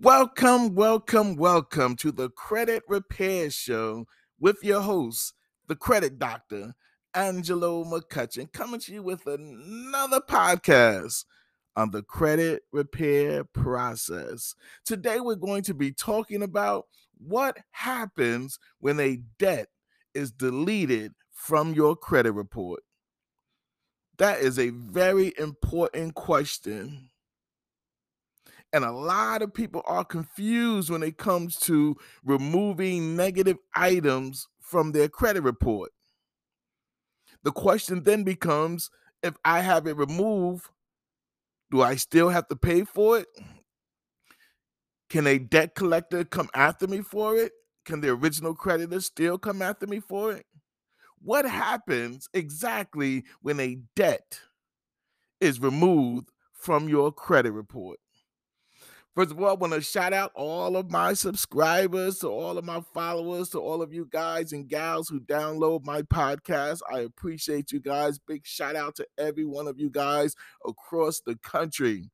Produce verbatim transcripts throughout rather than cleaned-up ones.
Welcome, welcome, welcome to the Credit Repair Show with your host, the Credit Doctor, Angelo McCutcheon, coming to you with another podcast on the credit repair process. Today, we're going to be talking about what happens when a debt is deleted from your credit report. That is a very important question. And a lot of people are confused when it comes to removing negative items from their credit report. The question then becomes, if I have it removed, do I still have to pay for it? Can a debt collector come after me for it? Can the original creditor still come after me for it? What happens exactly when a debt is removed from your credit report? First of all, I want to shout out all of my subscribers, to all of my followers, to all of you guys and gals who download my podcast. I appreciate you guys. Big shout out to every one of you guys across the country.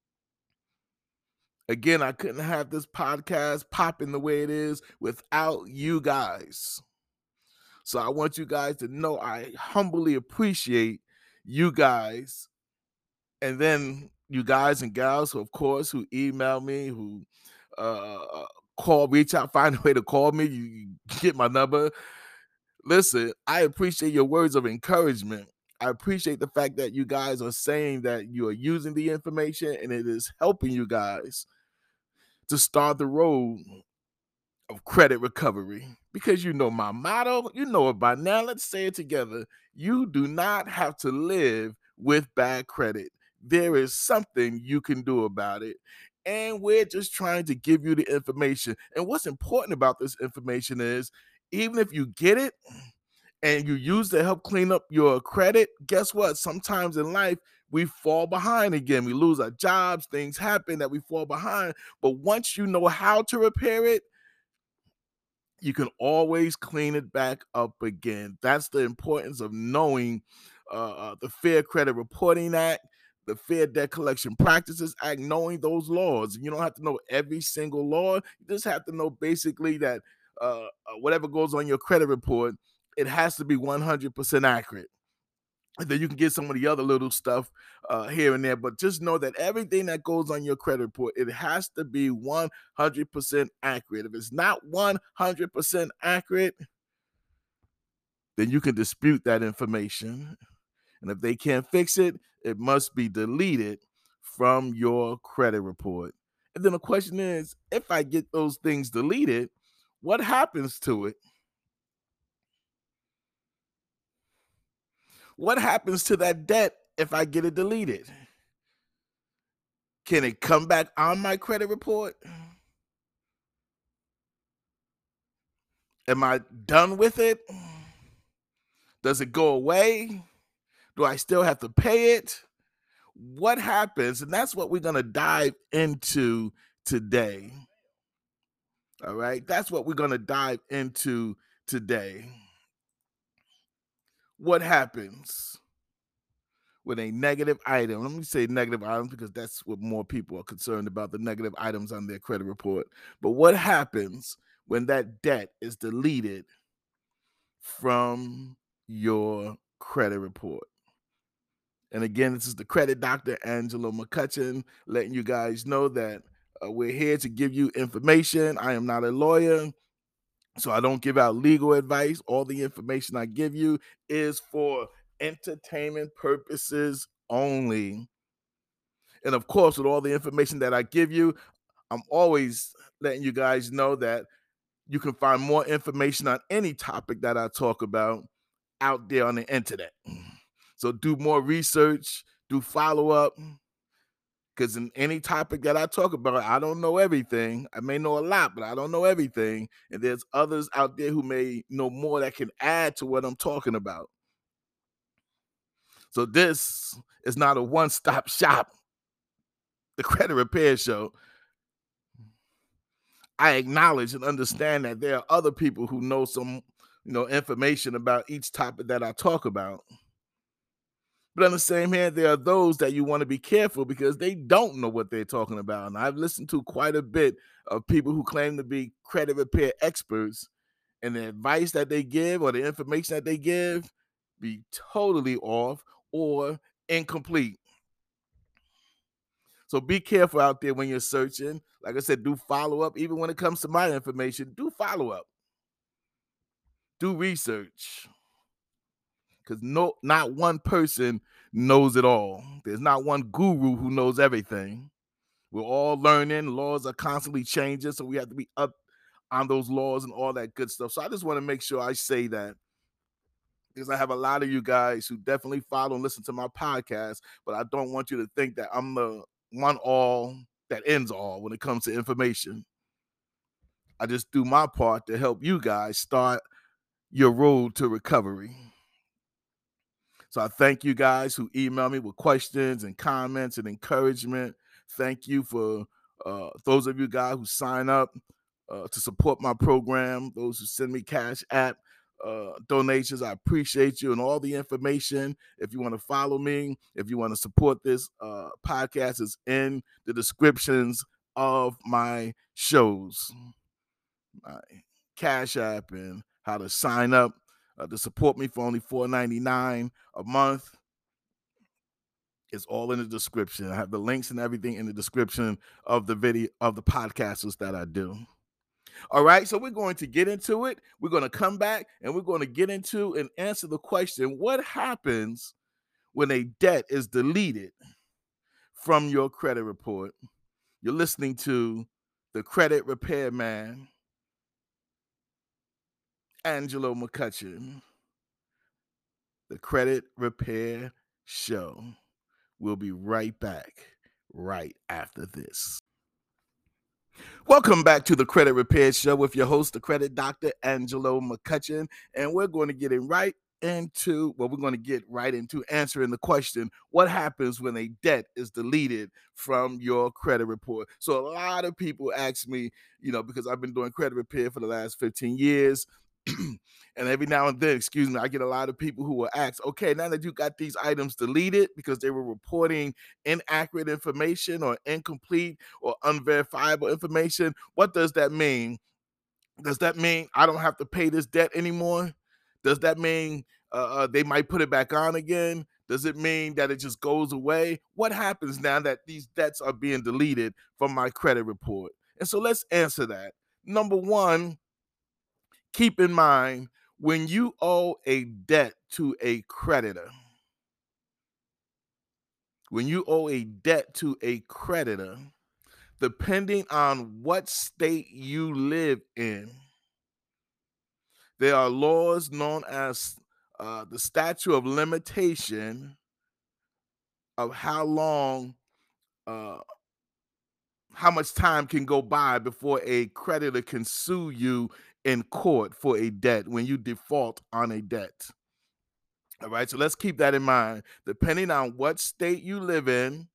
Again, I couldn't have this podcast popping the way it is without you guys. So I want you guys to know I humbly appreciate you guys. And then you guys and gals, who, of course, who email me, who uh, call, reach out, find a way to call me. You, you get my number. Listen, I appreciate your words of encouragement. I appreciate the fact that you guys are saying that you are using the information and it is helping you guys to start the road of credit recovery. Because you know my motto, you know it by now. Let's say it together. You do not have to live with bad credit. There is something you can do about it. And we're just trying to give you the information. And what's important about this information is, even if you get it and you use to help clean up your credit, guess what? Sometimes in life, we fall behind again. We lose our jobs, things happen that we fall behind. But once you know how to repair it, you can always clean it back up again. That's the importance of knowing uh, uh, the Fair Credit Reporting Act, the Fair Debt Collection Practices Act, knowing those laws. You don't have to know every single law. You just have to know basically that uh, uh, whatever goes on your credit report, it has to be one hundred percent accurate. And then you can get some of the other little stuff uh, here and there, but just know that everything that goes on your credit report, it has to be one hundred percent accurate. If it's not one hundred percent accurate, then you can dispute that information. And if they can't fix it, it must be deleted from your credit report. And then the question is, if I get those things deleted, what happens to it? What happens to that debt if I get it deleted? Can it come back on my credit report? Am I done with it? Does it go away? Do I still have to pay it? What happens? And that's what we're going to dive into today. All right. That's what we're going to dive into today. What happens with a negative item? Let me say negative items because that's what more people are concerned about, the negative items on their credit report. But what happens when that debt is deleted from your credit report? And again, this is the Credit Doctor, Angelo McCutcheon, letting you guys know that uh, we're here to give you information. I am not a lawyer, so I don't give out legal advice. All the information I give you is for entertainment purposes only. And of course, with all the information that I give you, I'm always letting you guys know that you can find more information on any topic that I talk about out there on the internet. So do more research, do follow up, because in any topic that I talk about, I don't know everything. I may know a lot, but I don't know everything. And there's others out there who may know more that can add to what I'm talking about. So this is not a one-stop shop, the Credit Repair Show. I acknowledge and understand that there are other people who know some, you know, information about each topic that I talk about. But on the same hand, there are those that you want to be careful because they don't know what they're talking about. And I've listened to quite a bit of people who claim to be credit repair experts, and the advice that they give or the information that they give be totally off or incomplete. So be careful out there when you're searching. Like I said, do follow up. Even when it comes to my information, do follow up. Do research. Because no, not one person knows it all. There's not one guru who knows everything. We're all learning. Laws are constantly changing, so we have to be up on those laws and all that good stuff. So I just want to make sure I say that, because I have a lot of you guys who definitely follow and listen to my podcast, but I don't want you to think that I'm the one all that ends all when it comes to information. I just do my part to help you guys start your road to recovery. So I thank you guys who email me with questions and comments and encouragement. Thank you for uh, those of you guys who sign up uh, to support my program, those who send me cash app uh, donations. I appreciate you, and all the information. If you want to follow me, if you want to support this uh, podcast, is in the descriptions of my shows. My cash app and how to sign up uh, to support me for only four ninety-nine a month. It's all in the description. I have the links and everything in the description of the video of the podcasts that I do. All right, so we're going to get into it. We're going to come back and we're going to get into and answer the question: what happens when a debt is deleted from your credit report? You're listening to the Credit Repair Man, Angelo McCutcheon, the Credit Repair Show. We'll be right back right after this. Welcome back to the Credit Repair Show with your host, the Credit Doctor, Angelo McCutcheon, and we're going to get in right into, well, we're going to get right into answering the question: what happens when a debt is deleted from your credit report? So a lot of people ask me, you know, because I've been doing credit repair for the last fifteen years, and every now and then, excuse me, I get a lot of people who will ask, okay, now that you got these items deleted because they were reporting inaccurate information or incomplete or unverifiable information, what does that mean? Does that mean I don't have to pay this debt anymore? Does that mean uh, uh, they might put it back on again? Does it mean that it just goes away? What happens now that these debts are being deleted from my credit report? And so let's answer that. Number one, keep in mind, when you owe a debt to a creditor, when you owe a debt to a creditor, depending on what state you live in, there are laws known as uh, the statute of limitation of how long, uh, how much time can go by before a creditor can sue you in court for a debt when you default on a debt. All right, so let's keep that in mind. Depending on what state you live in,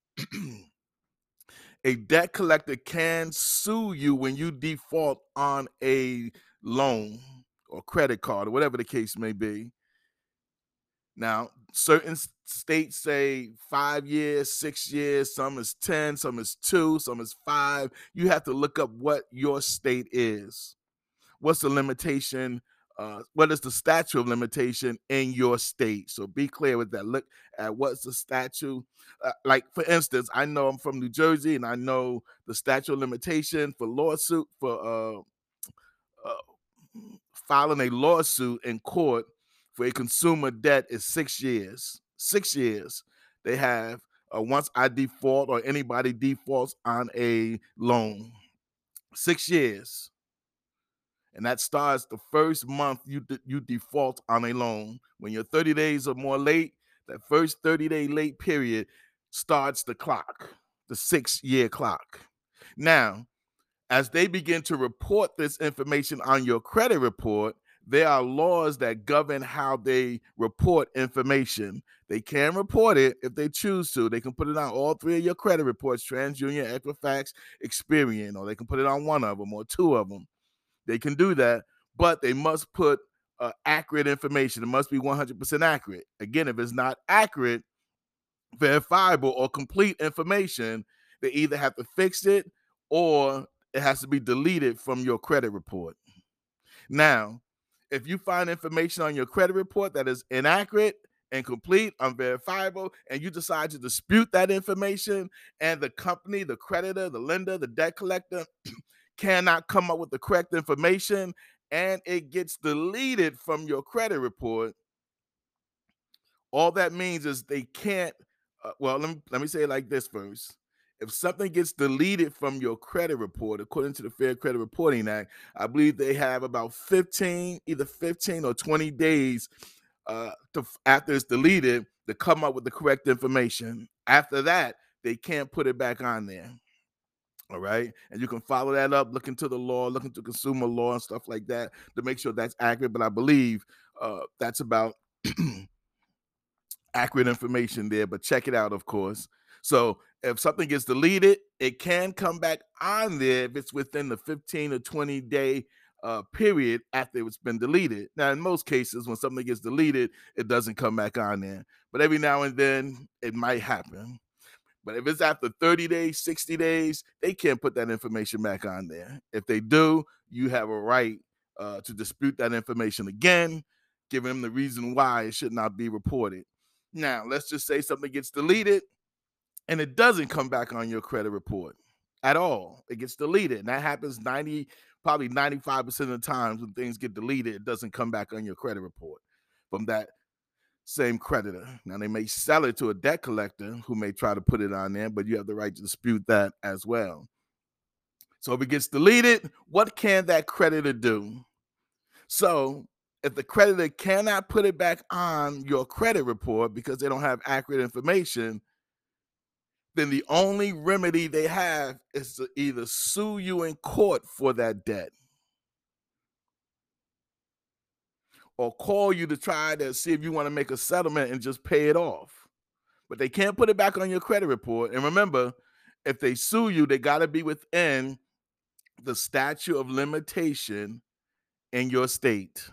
a debt collector can sue you when you default on a loan or credit card or whatever the case may be. Now, certain states say five years, six years, some is ten, some is two, some is five. You have to look up what your state is. What's the limitation? Uh, what is the statute of limitation in your state? So be clear with that. Look at what's the statute. Uh, like, for instance, I know I'm from New Jersey, and I know the statute of limitation for lawsuit for uh, uh, filing a lawsuit in court for a consumer debt is six years. Six years. They have uh, once I default or anybody defaults on a loan, six years. And that starts the first month you de- you default on a loan. When you're thirty days or more late, that first thirty-day late period starts the clock, the six-year clock. Now, as they begin to report this information on your credit report, there are laws that govern how they report information. They can report it if they choose to. They can put it on all three of your credit reports: TransUnion, Equifax, Experian, or they can put it on one of them or two of them. They can do that, but they must put uh, accurate information. It must be one hundred percent accurate. Again, if it's not accurate, verifiable, or complete information, they either have to fix it or it has to be deleted from your credit report. Now, if you find information on your credit report that is inaccurate, incomplete, unverifiable, and you decide to dispute that information, and the company, the creditor, the lender, the debt collector cannot come up with the correct information, and it gets deleted from your credit report, all that means is they can't. Uh, well, let me let me say it like this first. If something gets deleted from your credit report, according to the Fair Credit Reporting Act, I believe they have about fifteen, either fifteen or twenty days uh, to, after it's deleted, to come up with the correct information. After that, they can't put it back on there. All right. And you can follow that up, look into the law, look into consumer law and stuff like that to make sure that's accurate. But I believe uh, that's about accurate information there, but check it out, of course. So if something gets deleted, it can come back on there if it's within the fifteen or twenty day uh, period after it's been deleted. Now, in most cases, when something gets deleted, it doesn't come back on there. But every now and then, it might happen. But if it's after thirty days, sixty days, they can't put that information back on there. If they do, you have a right uh, to dispute that information again, giving them the reason why it should not be reported. Now, let's just say something gets deleted and it doesn't come back on your credit report at all. It gets deleted. And that happens ninety, probably ninety-five percent of the times when things get deleted, it doesn't come back on your credit report from that same creditor. Now, they may sell it to a debt collector who may try to put it on there, but you have the right to dispute that as well. So if it gets deleted, what can that creditor do? So if the creditor cannot put it back on your credit report because they don't have accurate information, then the only remedy they have is to either sue you in court for that debt or call you to try to see if you want to make a settlement and just pay it off. But they can't put it back on your credit report. And remember, if they sue you, they got to be within the statute of limitation in your state.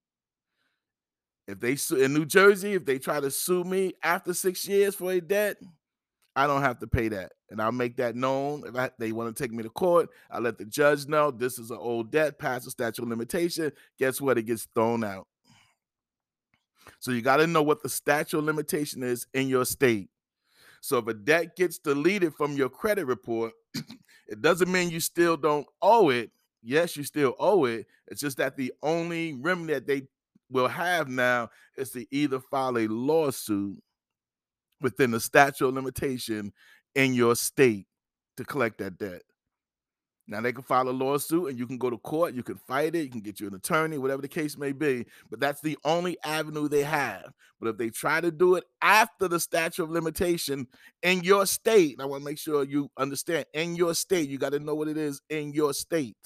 If they sue in New Jersey, if they try to sue me after six years for a debt, I don't have to pay that. And I'll make that known. If I, they want to take me to court, I'll let the judge know this is an old debt, past the statute of limitation. Guess what? It gets thrown out. So you got to know what the statute of limitation is in your state. So if a debt gets deleted from your credit report, it doesn't mean you still don't owe it. Yes, you still owe it. It's just that the only remedy that they will have now is to either file a lawsuit within the statute of limitation in your state to collect that debt. Now, they can file a lawsuit and you can go to court, you can fight it, you can get you an attorney, whatever the case may be, but that's the only avenue they have. But if they try to do it after the statute of limitation in your state, I want to make sure you understand, in your state, you got to know what it is in your state.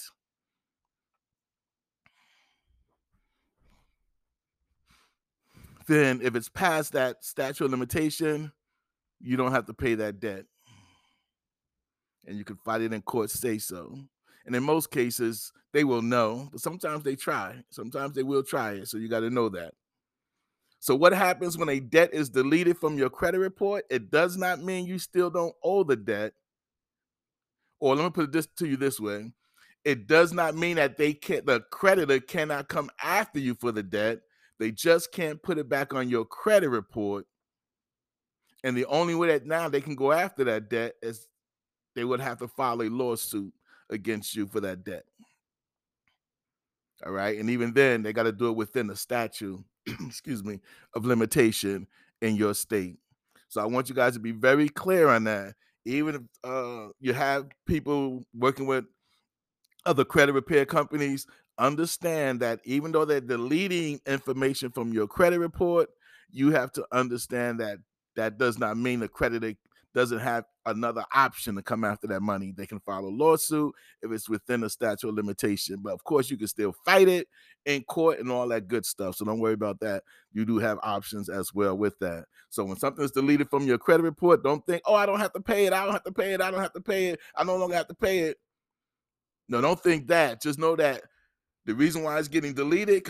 Then if it's past that statute of limitation, you don't have to pay that debt. And you can fight it in court, say so. And in most cases, they will know, but sometimes they try. Sometimes they will try it, so you got to know that. So what happens when a debt is deleted from your credit report? It does not mean you still don't owe the debt. Or let me put this to you this way. It does not mean that they can't, the creditor cannot come after you for the debt. They just can't put it back on your credit report. And the only way that now they can go after that debt is they would have to file a lawsuit against you for that debt. All right. And even then, they got to do it within the statute, excuse me, of limitation in your state. So I want you guys to be very clear on that. Even if uh, you have people working with other credit repair companies, understand that even though they're deleting information from your credit report, you have to understand that that does not mean the creditor doesn't have another option to come after that money. They can file a lawsuit if it's within the statute of limitation. But of course, you can still fight it in court and all that good stuff. So don't worry about that. You do have options as well with that. So when something is deleted from your credit report, don't think, oh, I don't have to pay it. I don't have to pay it. I don't have to pay it. I no longer have to pay it. No, don't think that. Just know that the reason why it's getting deleted because it's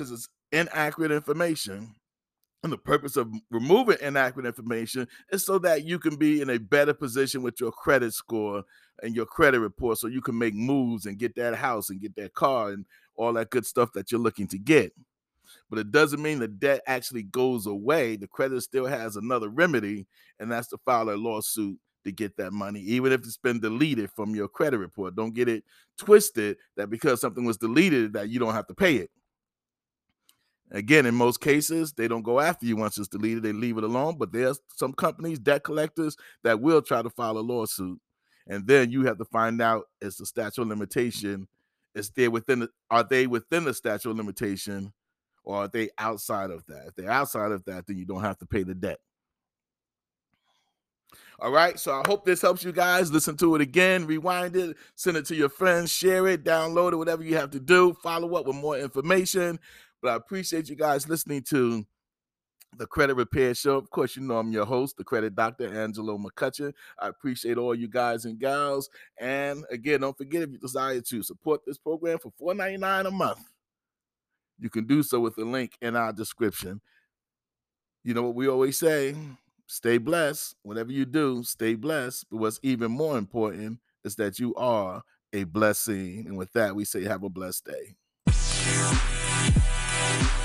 inaccurate information. And the purpose of removing inaccurate information is so that you can be in a better position with your credit score and your credit report, so you can make moves and get that house and get that car and all that good stuff that you're looking to get. But it doesn't mean the debt actually goes away. The creditor still has another remedy, and that's to file a lawsuit to get that money, even if it's been deleted from your credit report. Don't get it twisted that because something was deleted that you don't have to pay it. Again, in most cases, they don't go after you once it's deleted. They leave it alone. But there's some companies, debt collectors, that will try to file a lawsuit. And then you have to find out, is the statute of limitation, is they within the, are they within the statute of limitation, or are they outside of that? If they're outside of that, then you don't have to pay the debt. All right. So I hope this helps you guys. Listen to it again, rewind it, send it to your friends, share it, download it, whatever you have to do. Follow up with more information. But I appreciate you guys listening to the Credit Repair Show. Of course, you know I'm your host, the Credit Doctor, Angelo McCutcheon. I appreciate all you guys and gals. And again, don't forget, if you desire to support this program for four ninety-nine a month, you can do so with the link in our description. You know what we always say, stay blessed. Whatever you do, stay blessed. But what's even more important is that you are a blessing. And with that, we say have a blessed day.